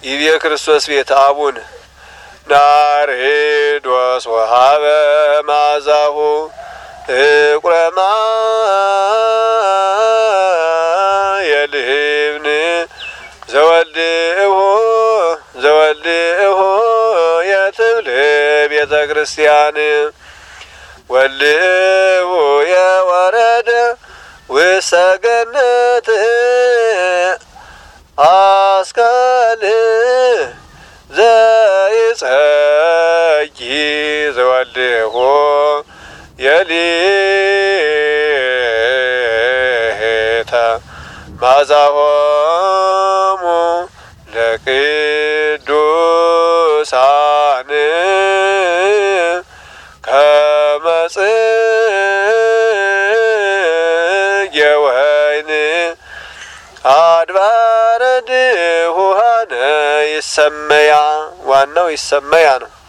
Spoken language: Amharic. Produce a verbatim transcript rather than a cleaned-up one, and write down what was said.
ይቤ ክርስቶስ ቤት አቡን ናርዶስ ወሀበ ማዛሁ እቁረማ የልህብን ዘወልድሁ ዘወልድሁ የትብል ቤተ ክርስቲያን ወልድሁ የወረደ ውስተ ገነት አስካል ዘይጸጊ ዘወልድሁ የሊተ ማዛሆሙ ለቅዱሳን ከመ ጽጌ ወይን አድባረ ድሁሃነ ይሰመያ። ዋናው ይሰመያ ነው።